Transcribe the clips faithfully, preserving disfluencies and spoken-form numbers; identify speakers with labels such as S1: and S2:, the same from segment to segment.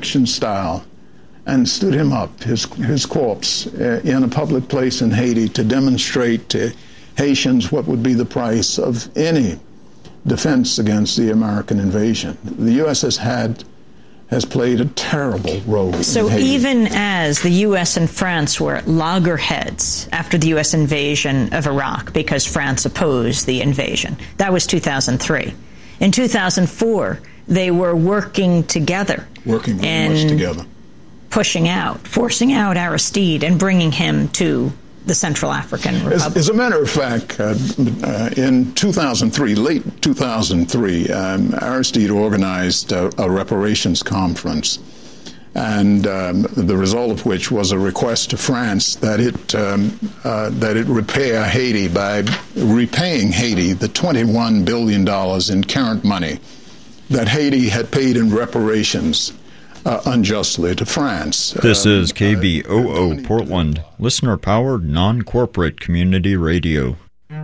S1: crucifixion style, and stood him up, his his corpse, uh, in a public place in Haiti to demonstrate to Haitians what would be the price of any defense against the American invasion. The U S has had has played a terrible role
S2: so
S1: in Haiti.
S2: Even as the U S and France were at loggerheads after the U S invasion of Iraq because France opposed the invasion, that was two thousand three. In two thousand four, they were working together.
S1: Working very much together.
S2: Pushing out, forcing out Aristide and bringing him to the Central African Republic.
S1: As, as a matter of fact, uh, uh, in two thousand three, late two thousand three, um, Aristide organized a, a reparations conference, and um, the result of which was a request to France that it um, uh, that it repair Haiti by repaying Haiti the twenty-one billion dollars in current money that Haiti had paid in reparations Uh, unjustly to France.
S3: This
S1: um,
S3: is K B O O uh, Portland, listener-powered, non-corporate community radio.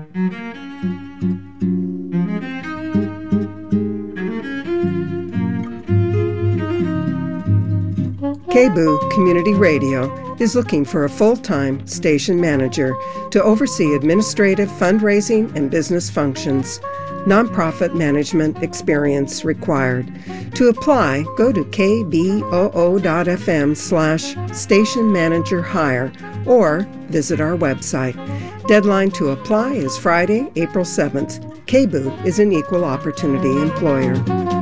S4: K B O O Community Radio is looking for a full-time station manager to oversee administrative, fundraising, and business functions. Nonprofit management experience required. To apply, go to kboo.fm slash station manager hire or visit our website. Deadline to apply is Friday, April seventh. K B O O is an equal opportunity employer.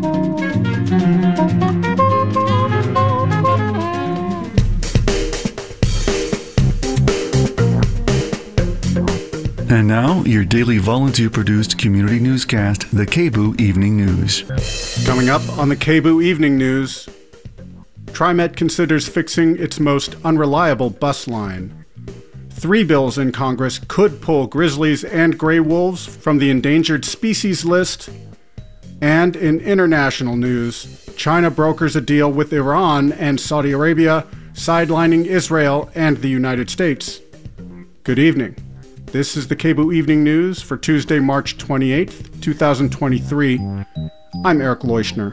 S5: And now, your daily volunteer-produced community newscast, the K B O O Evening News.
S6: Coming up on the K B O O Evening News, TriMet considers fixing its most unreliable bus line. Three bills in Congress could pull grizzlies and gray wolves from the endangered species list. And in international news, China brokers a deal with Iran and Saudi Arabia, sidelining Israel and the United States. Good evening. This is the K B O O Evening News for Tuesday, March twenty-eighth, twenty twenty-three. I'm Eric Leuschner.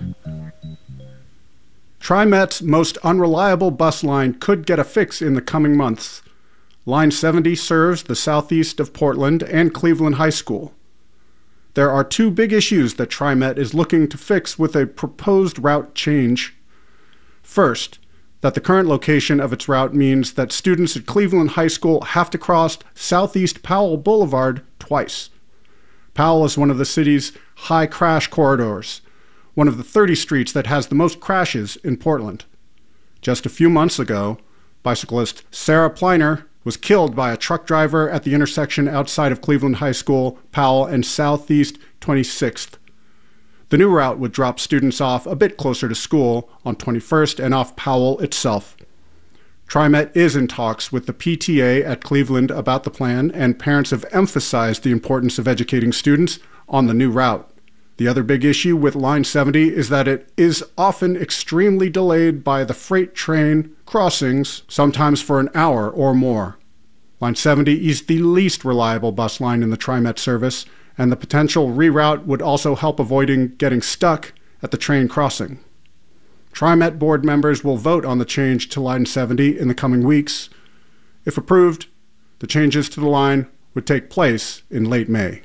S6: TriMet's most unreliable bus line could get a fix in the coming months. Line seventy serves the southeast of Portland and Cleveland High School. There are two big issues that TriMet is looking to fix with a proposed route change. First, that the current location of its route means that students at Cleveland High School have to cross Southeast Powell Boulevard twice. Powell is one of the city's high crash corridors, one of the thirty streets that has the most crashes in Portland. Just a few months ago, bicyclist Sarah Pliner was killed by a truck driver at the intersection outside of Cleveland High School, Powell, and Southeast twenty-sixth. The new route would drop students off a bit closer to school on twenty-first and off Powell itself. TriMet is in talks with the P T A at Cleveland about the plan, and parents have emphasized the importance of educating students on the new route. The other big issue with Line seventy is that it is often extremely delayed by the freight train crossings, sometimes for an hour or more. Line seventy is the least reliable bus line in the TriMet service, and the potential reroute would also help avoiding getting stuck at the train crossing. TriMet board members will vote on the change to Line seventy in the coming weeks. If approved, the changes to the line would take place in late May.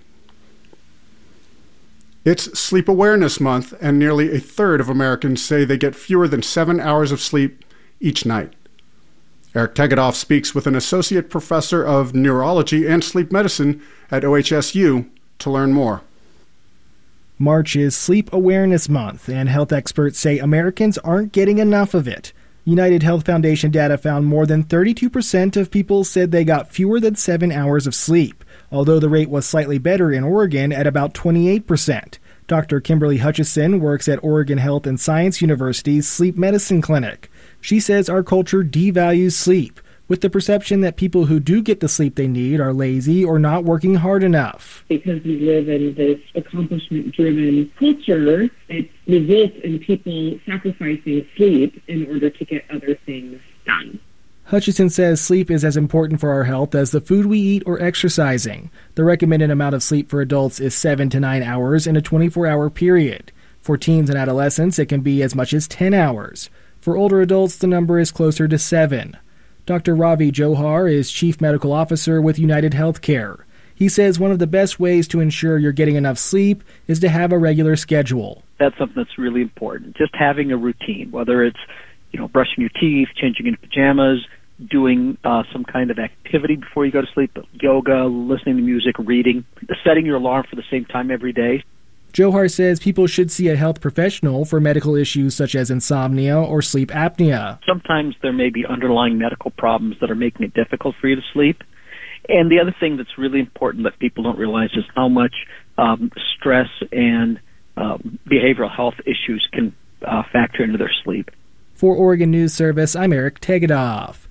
S6: It's Sleep Awareness Month, and nearly a third of Americans say they get fewer than seven hours of sleep each night. Eric Tegedoff speaks with an associate professor of neurology and sleep medicine at O H S U to learn more.
S7: March is Sleep Awareness Month, and health experts say Americans aren't getting enough of it. United Health Foundation data found more than thirty-two percent of people said they got fewer than seven hours of sleep, although the rate was slightly better in Oregon at about twenty-eight percent. Doctor Kimberly Hutchison works at Oregon Health and Science University's Sleep Medicine Clinic. She says our culture devalues sleep, with the perception that people who do get the sleep they need are lazy or not working hard enough.
S8: Because we live in this accomplishment-driven culture, it results in people sacrificing sleep in order to get other things done.
S7: Hutchison says sleep is as important for our health as the food we eat or exercising. The recommended amount of sleep for adults is seven to nine hours in a twenty-four hour period. For teens and adolescents, it can be as much as ten hours. For older adults, the number is closer to seven. Doctor Ravi Johar is Chief Medical Officer with United Healthcare. He says one of the best ways to ensure you're getting enough sleep is to have a regular schedule.
S9: That's something that's really important. Just having a routine, whether it's, you know, brushing your teeth, changing into pajamas, doing uh, some kind of activity before you go to sleep, yoga, listening to music, reading, setting your alarm for the same time every day.
S7: Johar says people should see a health professional for medical issues such as insomnia or sleep apnea.
S9: Sometimes there may be underlying medical problems that are making it difficult for you to sleep. And the other thing that's really important that people don't realize is how much um, stress and um, behavioral health issues can uh, factor into their sleep.
S7: For Oregon News Service, I'm Eric Tegedoff.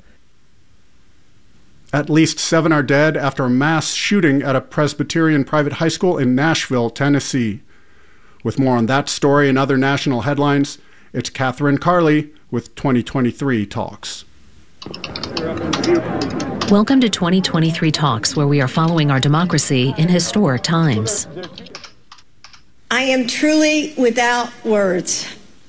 S6: At least seven are dead after a mass shooting at a Presbyterian private high school in Nashville, Tennessee. With more on that story and other national headlines, it's Catherine Carley with twenty twenty-three Talks.
S10: Welcome to twenty twenty-three Talks, where we are following our democracy in historic times.
S11: I am truly without words,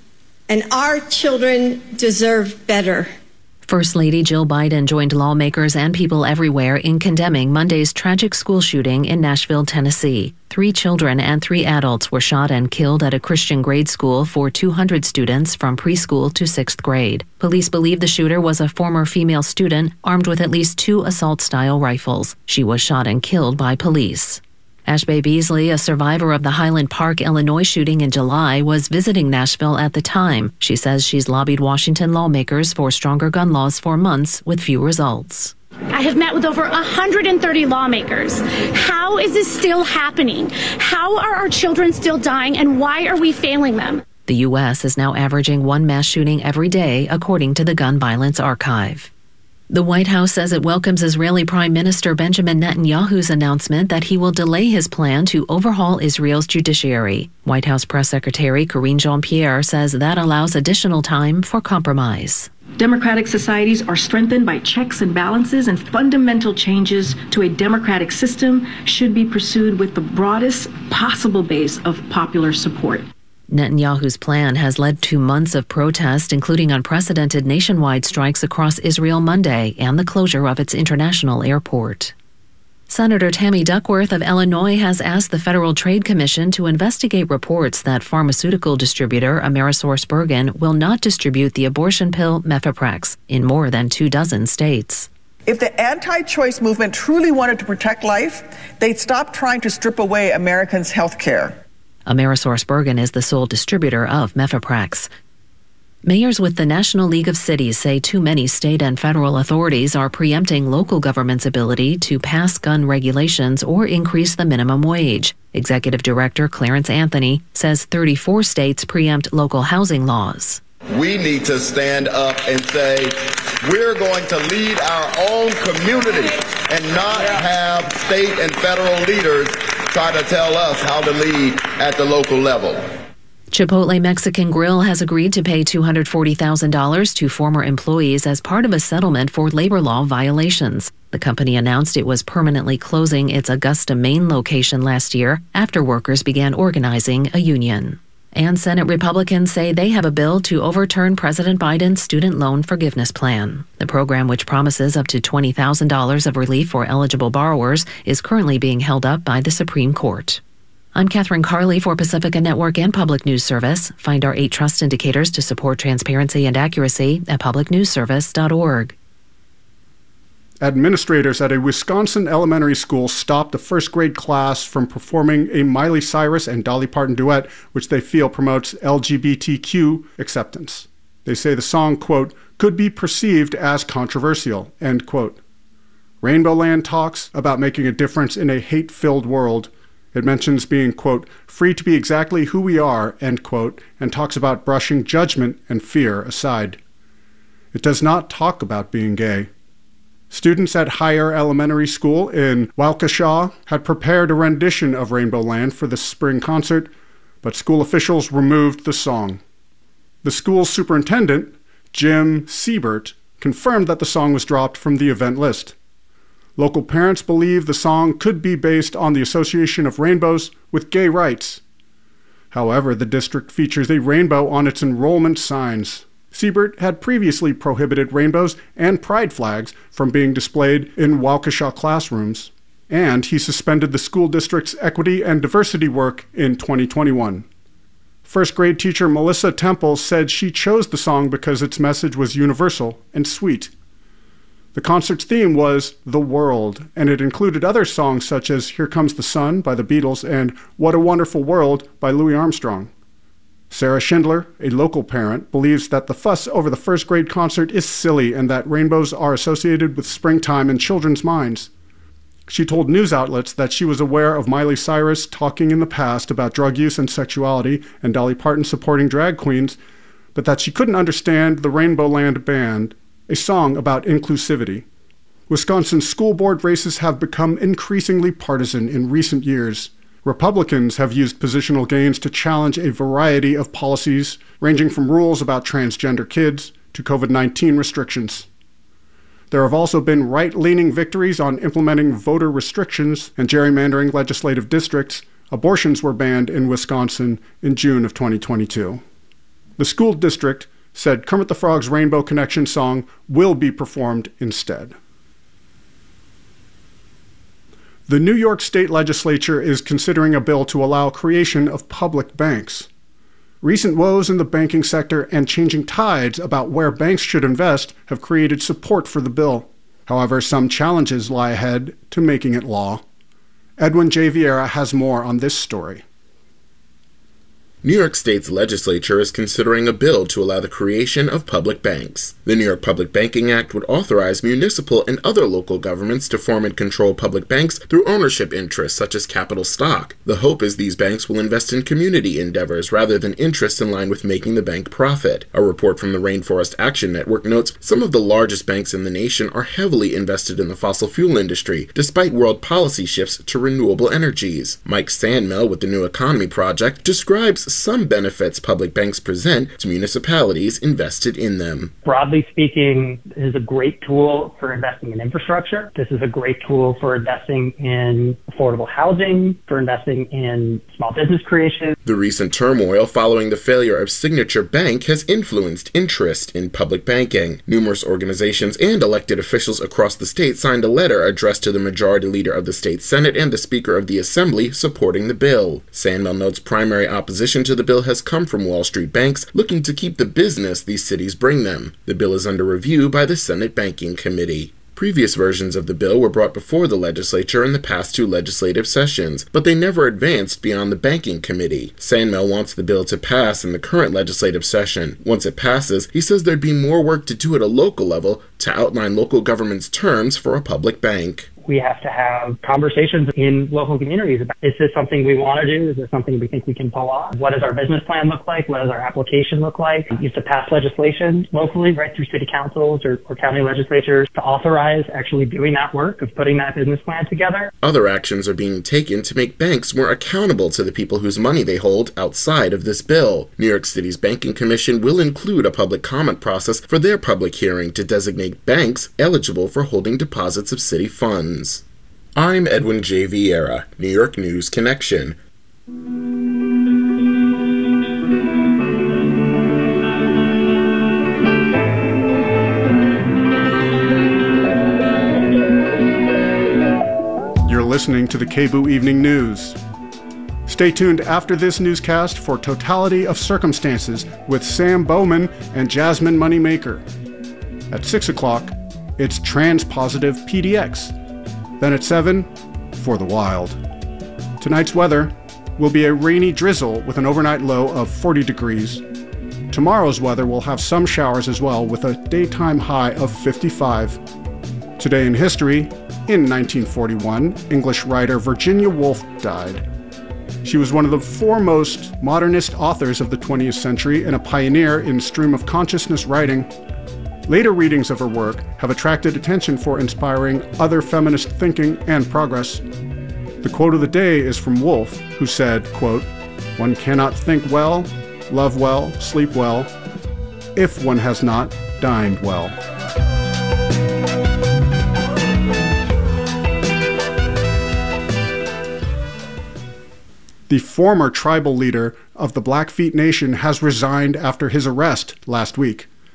S11: and our children deserve better.
S10: First Lady Jill Biden joined lawmakers and people everywhere in condemning Monday's tragic school shooting in Nashville, Tennessee. Three children and three adults were shot and killed at a Christian grade school for two hundred students from preschool to sixth grade. Police believe the shooter was a former female student armed with at least two assault-style rifles. She was shot and killed by police. Ashbay Beasley, a survivor of the Highland Park, Illinois shooting in July, was visiting Nashville at the time. She says she's lobbied Washington lawmakers for stronger gun laws for months with few results.
S12: I have met with over one hundred thirty lawmakers. How is this still happening? How are our children still dying, and why are we failing them?
S10: The U S is now averaging one mass shooting every day, according to the Gun Violence Archive. The White House says it welcomes Israeli Prime Minister Benjamin Netanyahu's announcement that he will delay his plan to overhaul Israel's judiciary. White House Press Secretary Karine Jean-Pierre says that allows additional time for compromise.
S13: Democratic societies are strengthened by checks and balances, and fundamental changes to a democratic system should be pursued with the broadest possible base of popular support.
S10: Netanyahu's plan has led to months of protest, including unprecedented nationwide strikes across Israel Monday and the closure of its international airport. Senator Tammy Duckworth of Illinois has asked the Federal Trade Commission to investigate reports that pharmaceutical distributor AmerisourceBergen will not distribute the abortion pill Mefeprex in more than two dozen states.
S14: If the anti-choice movement truly wanted to protect life, they'd stop trying to strip away Americans' health care.
S10: AmerisourceBergen is the sole distributor of Mefeprex. Mayors with the National League of Cities say too many state and federal authorities are preempting local government's ability to pass gun regulations or increase the minimum wage. Executive Director Clarence Anthony says thirty-four states preempt local housing laws.
S15: We need to stand up and say, we're going to lead our own community and not have state and federal leaders try to tell us how to lead at the local level.
S10: Chipotle Mexican Grill has agreed to pay two hundred forty thousand dollars to former employees as part of a settlement for labor law violations. The company announced it was permanently closing its Augusta, Maine location last year after workers began organizing a union. And Senate Republicans say they have a bill to overturn President Biden's student loan forgiveness plan. The program, which promises up to twenty thousand dollars of relief for eligible borrowers, is currently being held up by the Supreme Court. I'm Catherine Carley for Pacifica Network and Public News Service. Find our eight trust indicators to support transparency and accuracy at public news service dot org.
S6: Administrators at a Wisconsin elementary school stopped a first grade class from performing a Miley Cyrus and Dolly Parton duet, which they feel promotes L G B T Q acceptance. They say the song, quote, could be perceived as controversial, end quote. Rainbow Land talks about making a difference in a hate-filled world. It mentions being, quote, free to be exactly who we are, end quote, and talks about brushing judgment and fear aside. It does not talk about being gay. Students at Higher Elementary School in Waukesha had prepared a rendition of Rainbow Land for the spring concert, but school officials removed the song. The school's superintendent, Jim Siebert, confirmed that the song was dropped from the event list. Local parents believe the song could be based on the association of rainbows with gay rights. However, the district features a rainbow on its enrollment signs. Siebert had previously prohibited rainbows and pride flags from being displayed in Waukesha classrooms, and he suspended the school district's equity and diversity work in twenty twenty-one. First grade teacher Melissa Temple said she chose the song because its message was universal and sweet. The concert's theme was The World, and it included other songs such as Here Comes the Sun by the Beatles and What a Wonderful World by Louis Armstrong. Sarah Schindler, a local parent, believes that the fuss over the first grade concert is silly and that rainbows are associated with springtime in children's minds. She told news outlets that she was aware of Miley Cyrus talking in the past about drug use and sexuality and Dolly Parton supporting drag queens, but that she couldn't understand the Rainbow Land Band, a song about inclusivity. Wisconsin's school board races have become increasingly partisan in recent years. Republicans have used positional gains to challenge a variety of policies, ranging from rules about transgender kids to covid nineteen restrictions. There have also been right-leaning victories on implementing voter restrictions and gerrymandering legislative districts. Abortions were banned in Wisconsin in June of twenty twenty-two. The school district said Kermit the Frog's Rainbow Connection song will be performed instead. The New York State Legislature is considering a bill to allow creation of public banks. Recent woes in the banking sector and changing tides about where banks should invest have created support for the bill. However, some challenges lie ahead to making it law. Edwin J. Vieira has more on this story.
S16: New York State's legislature is considering a bill to allow the creation of public banks. The New York Public Banking Act would authorize municipal and other local governments to form and control public banks through ownership interests such as capital stock. The hope is these banks will invest in community endeavors rather than interests in line with making the bank profit. A report from the Rainforest Action Network notes some of the largest banks in the nation are heavily invested in the fossil fuel industry, despite world policy shifts to renewable energies. Mike Sandmel with the New Economy Project describes some benefits public banks present to municipalities invested in them.
S17: Broadly speaking, this is a great tool for investing in infrastructure. This is a great tool for investing in affordable housing, for investing in small business creation.
S16: The recent turmoil following the failure of Signature Bank has influenced interest in public banking. Numerous organizations and elected officials across the state signed a letter addressed to the majority leader of the state Senate and the Speaker of the Assembly supporting the bill. Sandmel notes primary opposition to the bill has come from Wall Street banks looking to keep the business these cities bring them. The bill is under review by the Senate Banking Committee. Previous versions of the bill were brought before the legislature in the past two legislative sessions, but they never advanced beyond the Banking Committee. Sandmel wants the bill to pass in the current legislative session. Once it passes, he says there'd be more work to do at a local level to outline local government's terms for a public bank.
S17: We have to have conversations in local communities about, is this something we want to do? Is this something we think we can pull off? What does our business plan look like? What does our application look like? We used to pass legislation locally, right through city councils or, or county legislatures to authorize actually doing that work of putting that business plan together.
S16: Other actions are being taken to make banks more accountable to the people whose money they hold outside of this bill. New York City's Banking Commission will include a public comment process for their public hearing to designate banks eligible for holding deposits of city funds. I'm Edwin J. Vieira, New York News Connection.
S6: You're listening to the K B O O Evening News. Stay tuned after this newscast for Totality of Circumstances with Sam Bowman and Jasmine Moneymaker. At six o'clock, it's Transpositive P D X. Then at seven, For the Wild. Tonight's weather will be a rainy drizzle with an overnight low of forty degrees. Tomorrow's weather will have some showers as well with a daytime high of fifty-five. Today in history, in nineteen forty-one, English writer Virginia Woolf died. She was one of the foremost modernist authors of the twentieth century and a pioneer in stream of consciousness writing. Later readings of her work have attracted attention for inspiring other feminist thinking and progress. The quote of the day is from Woolf, who said, quote, "One cannot think well, love well, sleep well, if one has not dined well." The former tribal leader of the Blackfeet Nation has resigned after his arrest last week.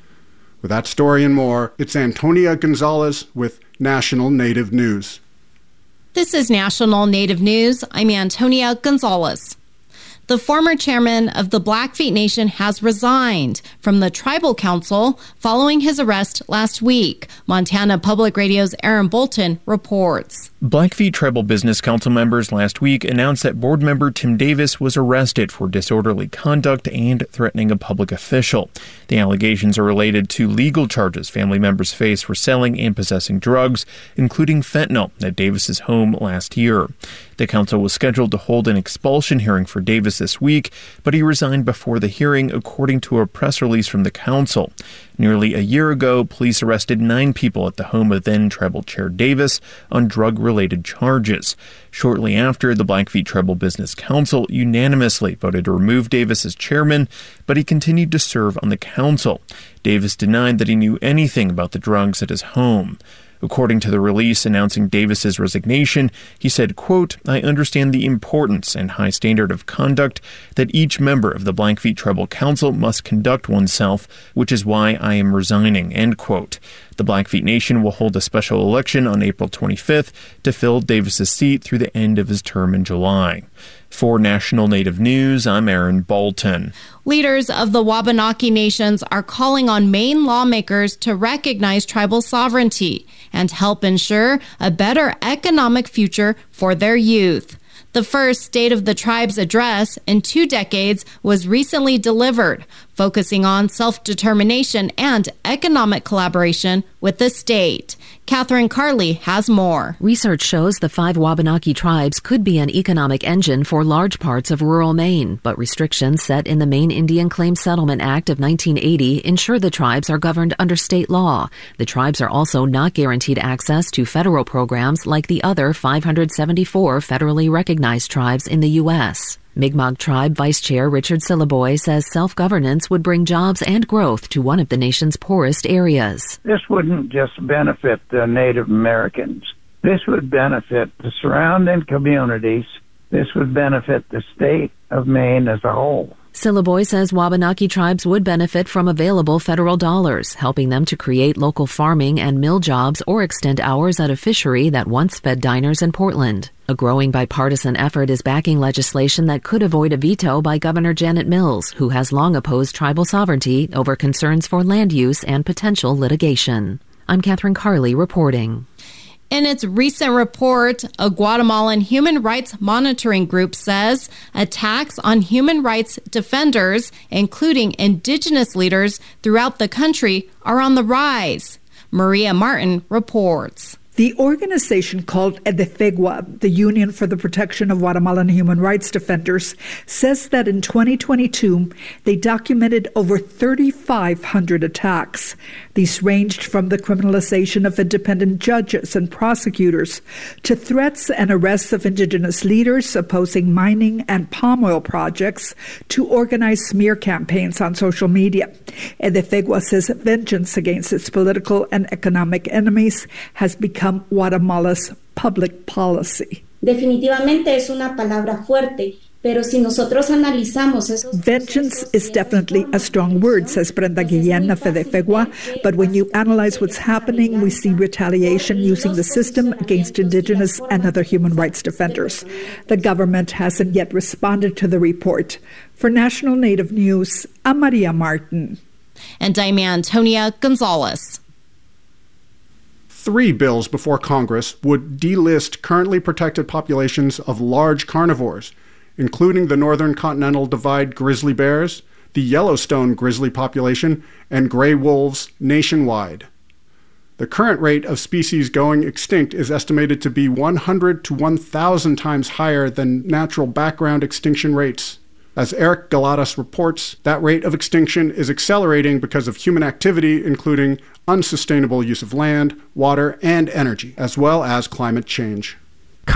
S6: With that story and more, it's Antonia Gonzalez with National Native News.
S18: This is National Native News. I'm Antonia Gonzalez. The former chairman of the Blackfeet Nation has resigned from the Tribal Council following his arrest last week. Montana Public Radio's Aaron Bolton reports.
S19: Blackfeet Tribal Business Council members last week announced that board member Tim Davis was arrested for disorderly conduct and threatening a public official. The allegations are related to legal charges family members face for selling and possessing drugs, including fentanyl, at Davis's home last year. The council was scheduled to hold an expulsion hearing for Davis this week, but he resigned before the hearing, according to a press release from the council. Nearly a year ago, police arrested nine people at the home of then Tribal Chair Davis on drug-related charges. Shortly after, the Blackfeet Tribal Business Council unanimously voted to remove Davis as chairman, but he continued to serve on the council. Davis denied that he knew anything about the drugs at his home. According to the release announcing Davis's resignation, he said, quote, "I understand the importance and high standard of conduct that each member of the Blackfeet Tribal Council must conduct oneself, which is why I am resigning," end quote. The Blackfeet Nation will hold a special election on April twenty-fifth to fill Davis's seat through the end of his term in July. For National Native News, I'm Aaron Bolton.
S18: Leaders of the Wabanaki Nations are calling on Maine lawmakers to recognize tribal sovereignty and help ensure a better economic future for their youth. The first State of the Tribes address in two decades was recently delivered, focusing on self-determination and economic collaboration with the state. Catherine Carley has more.
S10: Research shows the five Wabanaki tribes could be an economic engine for large parts of rural Maine, but restrictions set in the Maine Indian Claims Settlement Act of nineteen eighty ensure the tribes are governed under state law. The tribes are also not guaranteed access to federal programs like the other five hundred seventy-four federally recognized tribes in the U S Mi'kmaq Tribe Vice Chair Richard Syliboy says self-governance would bring jobs and growth to one of the nation's poorest areas.
S20: This wouldn't just benefit the Native Americans. This would benefit the surrounding communities. This would benefit the state of Maine as a whole.
S10: Syliboy says Wabanaki tribes would benefit from available federal dollars, helping them to create local farming and mill jobs or extend hours at a fishery that once fed diners in Portland. A growing bipartisan effort is backing legislation that could avoid a veto by Governor Janet Mills, who has long opposed tribal sovereignty over concerns for land use and potential litigation. I'm Catherine Carley reporting.
S18: In its recent report, a Guatemalan human rights monitoring group says attacks on human rights defenders, including indigenous leaders throughout the country, are on the rise. Maria Martin reports.
S21: The organization called EDEFEGUA, the Union for the Protection of Guatemalan Human Rights Defenders, says that in twenty twenty-two, they documented over thirty-five hundred attacks. These ranged from the criminalization of independent judges and prosecutors to threats and arrests of indigenous leaders opposing mining and palm oil projects to organized smear campaigns on social media. EDEFEGUA says vengeance against its political and economic enemies has become Guatemala's public policy.
S22: Definitivamente es una palabra fuerte, pero si nosotros analizamos esos
S21: Vengeance is definitely a strong word, says Brenda Guillén of EDEFEGUA, but when you analyze what's happening, we see retaliation using the system against indigenous and other human rights defenders. The government hasn't yet responded to the report. For National Native News, I'm Maria Martin.
S18: And I'm Antonia Gonzalez.
S6: Three bills before Congress would delist currently protected populations of large carnivores, including the Northern Continental Divide grizzly bears, the Yellowstone grizzly population, and gray wolves nationwide. The current rate of species going extinct is estimated to be one hundred to one thousand times higher than natural background extinction rates. As Eric Galatas reports, that rate of extinction is accelerating because of human activity, including unsustainable use of land, water, and energy, as well as climate change.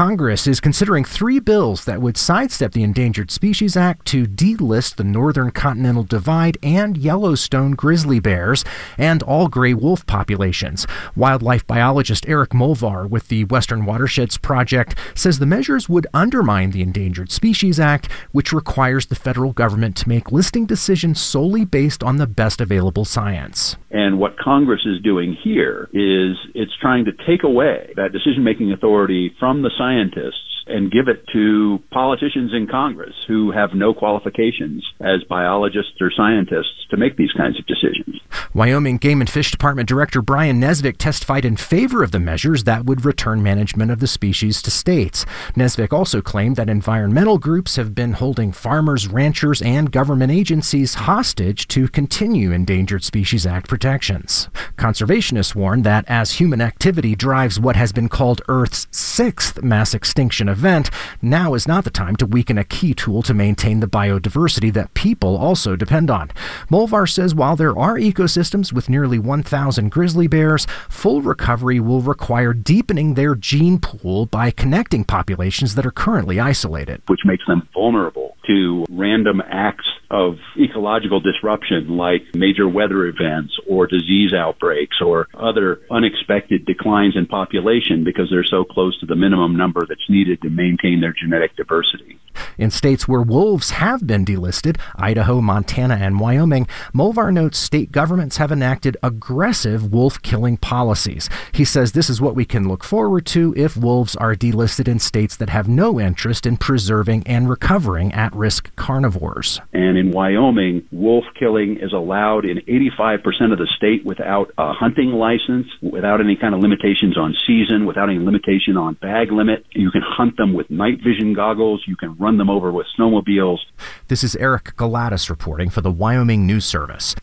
S1: Congress is considering three bills that would sidestep the Endangered Species Act to delist the Northern Continental Divide and Yellowstone grizzly bears and all gray wolf populations. Wildlife biologist Eric Molvar with the Western Watersheds Project says the measures would undermine the Endangered Species Act, which requires the federal government to make listing decisions solely based on the best available science.
S2: And what Congress is doing here is it's trying to take away that decision-making authority from the scientists and give it to politicians in Congress who have no qualifications as biologists or scientists to make these kinds of decisions.
S1: Wyoming Game and Fish Department Director Brian Nesvik testified in favor of the measures that would return management of the species to states. Nesvik also claimed that environmental groups have been holding farmers, ranchers, and government agencies hostage to continue Endangered Species Act protections. Conservationists warn that as human activity drives what has been called Earth's sixth mass extinction event, now is not the time to weaken a key tool to maintain the biodiversity that people also depend on. Molvar says while there are ecosystems with nearly one thousand grizzly bears, full recovery will require deepening their gene pool by connecting populations that are currently isolated.
S2: Which makes them vulnerable to random acts of ecological disruption like major weather events or disease outbreaks or other unexpected declines in population because they're so close to the minimum number that's needed to maintain their genetic diversity.
S1: In states where wolves have been delisted, Idaho, Montana, and Wyoming, Molvar notes state governments have enacted aggressive wolf-killing policies. He says this is what we can look forward to if wolves are delisted in states that have no interest in preserving and recovering at-risk carnivores.
S2: And in Wyoming, wolf killing is allowed in eighty-five percent of the state without a hunting license, without any kind of limitations on season, without any limitation on bag limit. You can hunt them with night vision goggles. You can run them over with snowmobiles.
S1: This is Eric Galatis reporting for the Wyoming News Service.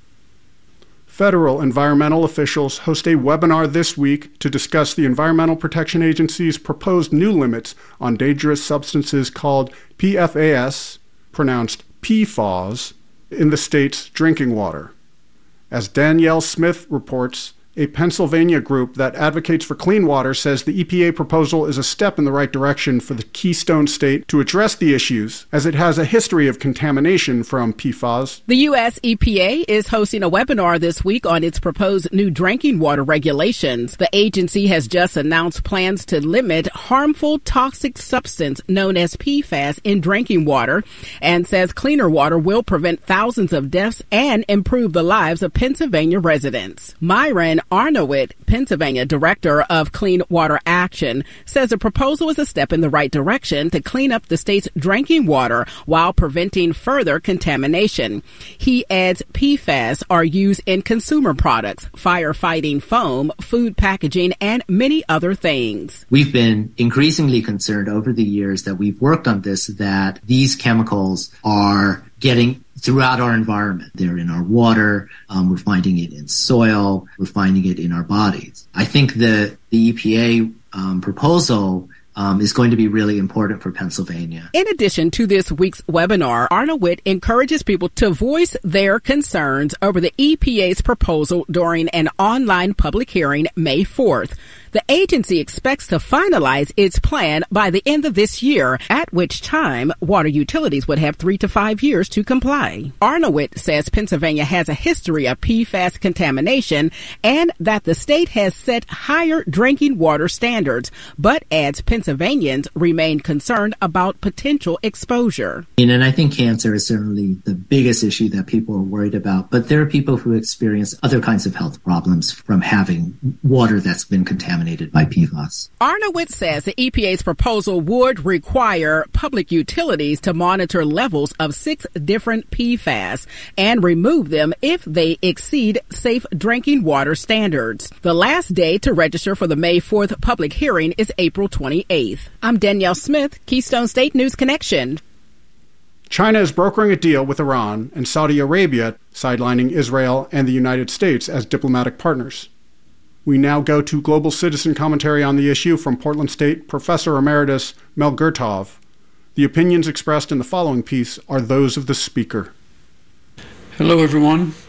S6: Federal environmental officials host a webinar this week to discuss the Environmental Protection Agency's proposed new limits on dangerous substances called P F A S, pronounced P F A S, in the state's drinking water. As Danielle Smith reports, a Pennsylvania group that advocates for clean water says the E P A proposal is a step in the right direction for the Keystone State to address the issues, as it has a history of contamination from P F A S.
S23: The U S E P A is hosting a webinar this week on its proposed new drinking water regulations. The agency has just announced plans to limit harmful toxic substance known as P F A S in drinking water and says cleaner water will prevent thousands of deaths and improve the lives of Pennsylvania residents. Myron Arnowit, Pennsylvania Director of Clean Water Action, says the proposal is a step in the right direction to clean up the state's drinking water while preventing further contamination. He adds P F A S are used in consumer products, firefighting foam, food packaging, and many other things.
S24: We've been increasingly concerned over the years that we've worked on this that these chemicals are getting throughout our environment. They're in our water. Um, we're finding it in soil. We're finding it in our bodies. I think the, the E P A um, proposal Um, is going to be really important for Pennsylvania.
S23: In addition to this week's webinar, Arnowit encourages people to voice their concerns over the E P A's proposal during an online public hearing May fourth. The agency expects to finalize its plan by the end of this year, at which time water utilities would have three to five years to comply. Arnowit says Pennsylvania has a history of P F A S contamination and that the state has set higher drinking water standards, but adds Pennsylvanians remain concerned about potential exposure.
S24: And I think cancer is certainly the biggest issue that people are worried about, but there are people who experience other kinds of health problems from having water that's been contaminated by P F A S.
S23: Arnowit says the E P A's proposal would require public utilities to monitor levels of six different P F A S and remove them if they exceed safe drinking water standards. The last day to register for the May fourth public hearing is April twenty-eighth. I'm Danielle Smith, Keystone State News Connection.
S6: China is brokering a deal with Iran and Saudi Arabia, sidelining Israel and the United States as diplomatic partners. We now go to Global Citizen commentary on the issue from Portland State Professor Emeritus Mel Gurtov. The opinions expressed in the following piece are those of the speaker.
S25: Hello, everyone.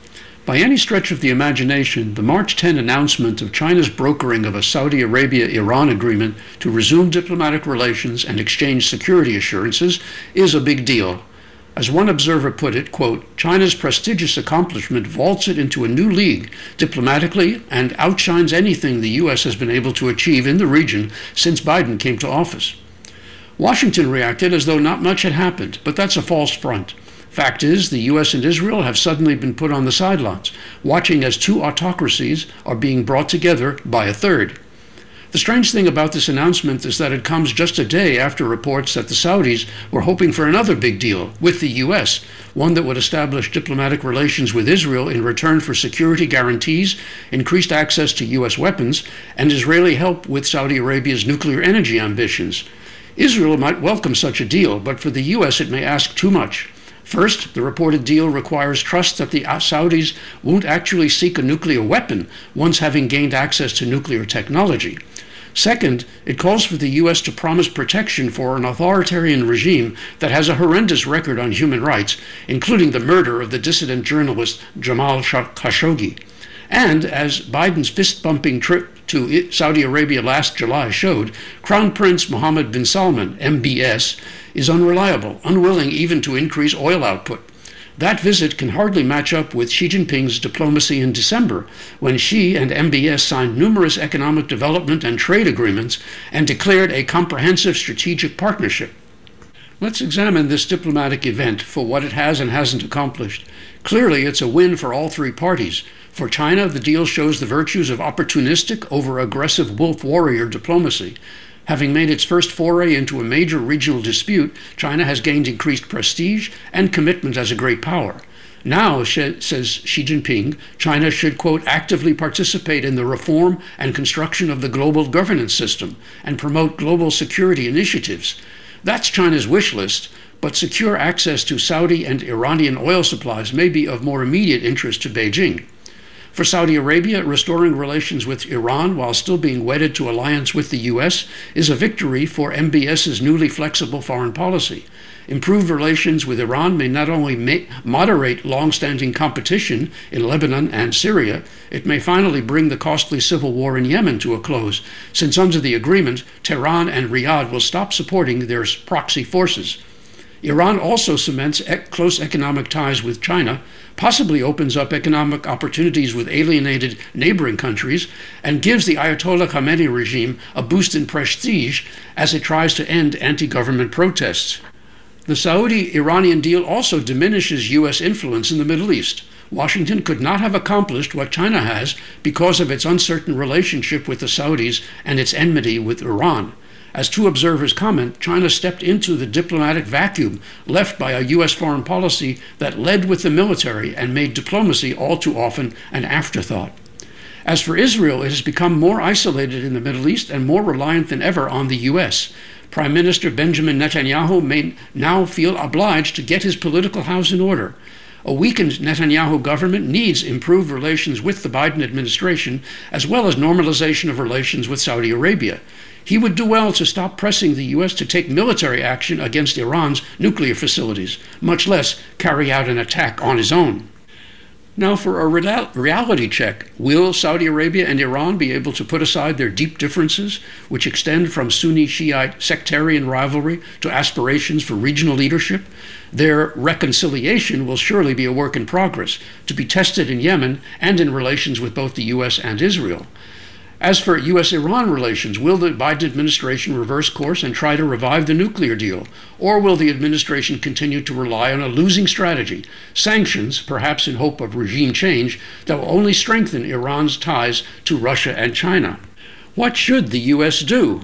S3: By any stretch of the imagination, the March tenth announcement of China's brokering of a Saudi Arabia-Iran agreement to resume diplomatic relations and exchange security assurances is a big deal. As one observer put it, quote, China's prestigious accomplishment vaults it into a new league diplomatically and outshines anything the U S has been able to achieve in the region since Biden came to office. Washington reacted as though not much had happened, but that's a false front. Fact is, the U S and Israel have suddenly been put on the sidelines, watching as two autocracies are being brought together by a third. The strange thing about this announcement is that it comes just a day after reports that the Saudis were hoping for another big deal with the U S, one that would establish diplomatic relations with Israel in return for security guarantees, increased access to U S weapons, and Israeli help with Saudi Arabia's nuclear energy ambitions. Israel might welcome such a deal, but for the U S it may ask too much. First, the reported deal requires trust that the Saudis won't actually seek a nuclear weapon once having gained access to nuclear technology. Second, it calls for the U S to promise protection for an authoritarian regime that has a horrendous record on human rights, including the murder of the dissident journalist Jamal Khashoggi. And, as Biden's fist-bumping trip to Saudi Arabia last July showed, Crown Prince Mohammed bin Salman, M B S, is unreliable, unwilling even to increase oil output. That visit can hardly match up with Xi Jinping's diplomacy in December, when Xi and M B S signed numerous economic development and trade agreements and declared a comprehensive strategic partnership. Let's examine this diplomatic event for what it has and hasn't accomplished. Clearly, it's a win for all three parties. For China, the deal shows the virtues of opportunistic over aggressive wolf warrior diplomacy. Having made its first foray into a major regional dispute, China has gained increased prestige and commitment as a great power. Now, says Xi Jinping, China should, quote, actively participate in the reform and construction of the global governance system and promote global security initiatives. That's China's wish list, but secure access to Saudi and Iranian oil supplies may be of more immediate interest to Beijing. For Saudi Arabia, restoring relations with Iran while still being wedded to alliance with the U S is a victory for M B S's newly flexible foreign policy. Improved relations with Iran may not only make, moderate long-standing competition in Lebanon and Syria, it may finally bring the costly civil war in Yemen to a close, since under the agreement, Tehran and Riyadh will stop supporting their proxy forces. Iran also cements e- close economic ties with China, possibly opens up economic opportunities with alienated neighboring countries, and gives the Ayatollah Khamenei regime a boost in prestige as it tries to end anti-government protests. The Saudi-Iranian deal also diminishes U S influence in the Middle East. Washington could not have accomplished what China has because of its uncertain relationship with the Saudis and its enmity with Iran. As two observers comment, China stepped into the diplomatic vacuum left by a U S foreign policy that led with the military and made diplomacy all too often an afterthought. As for Israel, it has become more isolated in the Middle East and more reliant than ever on the U S. Prime Minister Benjamin Netanyahu may now feel obliged to get his political house in order. A weakened Netanyahu government needs improved relations with the Biden administration, as well as normalization of relations with Saudi Arabia. He would do well to stop pressing the U S to take military action against Iran's nuclear facilities, much less carry out an attack on his own. Now, for a reality check, will Saudi Arabia and Iran be able to put aside their deep differences, which extend from Sunni-Shiite sectarian rivalry to aspirations for regional leadership? Their reconciliation will surely be a work in progress, to be tested in Yemen and in relations with both the U S and Israel. As for U S Iran relations, will the Biden administration reverse course and try to revive the nuclear deal? Or will the administration continue to rely on a losing strategy, sanctions, perhaps in hope of regime change, that will only strengthen Iran's ties to Russia and China? What should the U S do?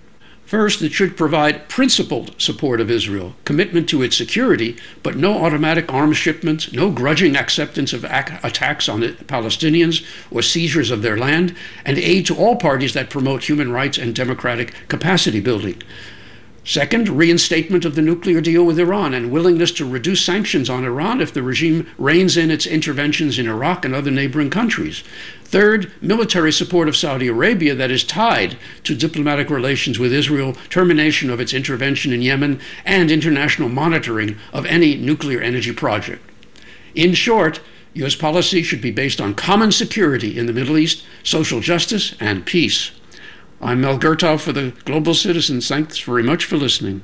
S3: First, it should provide principled support of Israel, commitment to its security, but no automatic arms shipments, no grudging acceptance of ac- attacks on Palestinians or seizures of their land, and aid to all parties that promote human rights and democratic capacity building. Second, reinstatement of the nuclear deal with Iran and willingness to reduce sanctions on Iran if the regime reins in its interventions in Iraq and other neighboring countries. Third, military support of Saudi Arabia that is tied to diplomatic relations with Israel, termination of its intervention in Yemen, and international monitoring of any nuclear energy project. In short, U S policy should be based on common security in the Middle East, social justice, and peace. I'm Mel Gertow for the Global Citizen. Thanks very much for listening.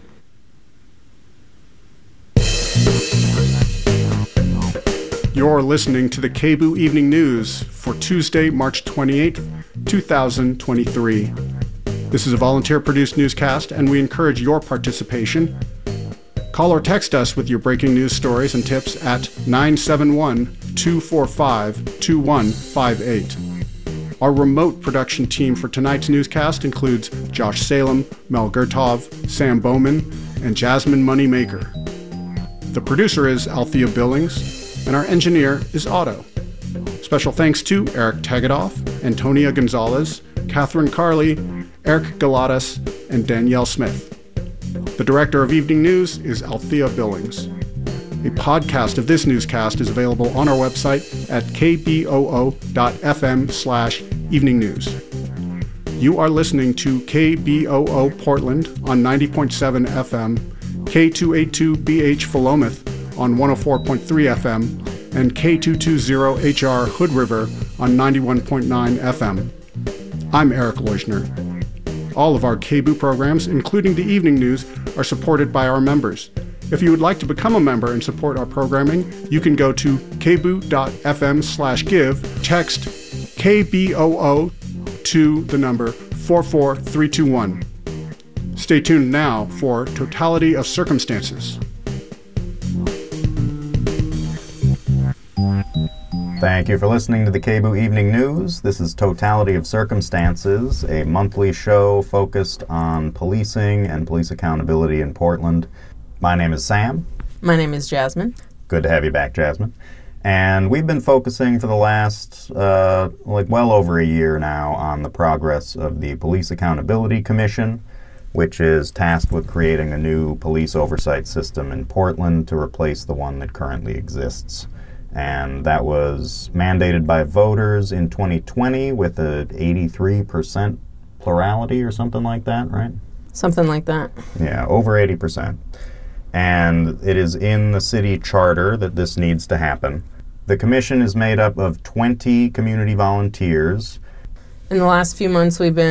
S6: You're listening to the K B O O Evening News for Tuesday, March twenty-eighth, two thousand twenty-three. This is a volunteer-produced newscast, and we encourage your participation. Call or text us with your breaking news stories and tips at nine seven one, two four five, two one five eight. Our remote production team for tonight's newscast includes Josh Salem, Mel Gertov, Sam Bowman, and Jasmine Moneymaker. The producer is Althea Billings, and our engineer is Otto. Special thanks to Eric Tagadoff, Antonia Gonzalez, Catherine Carley, Eric Galatas, and Danielle Smith. The director of Evening News is Althea Billings. A podcast of this newscast is available on our website at kboo.fm slash evening news. You are listening to K B O O Portland on ninety point seven F M, K two eighty-two B H Philomath on one oh four point three F M, and K two twenty H R Hood River on ninety-one point nine F M. I'm Eric Leusner. All of our K B O O programs, including the evening news, are supported by our members. If you would like to become a member and support our programming, you can go to kboo.fm slash give, text K B O O to the number four four three two one. Stay tuned now for Totality of Circumstances.
S4: Thank you for listening to the K B O O Evening News. This is Totality of Circumstances, a monthly show focused on policing and police accountability in Portland. My name is Sam.
S5: My name is Jasmine.
S4: Good to have you back, Jasmine. And we've been focusing for the last, uh, like, well over a year now on the progress of the Police Accountability Commission, which is tasked with creating a new police oversight system in Portland to replace the one that currently exists. And that was mandated by voters in twenty twenty with an eighty-three percent plurality or something like that, right?
S5: Something like that.
S4: Yeah, over eighty percent. And it is in the city charter that this needs to happen. The commission is made up of twenty community volunteers.
S5: In the last few months, we've been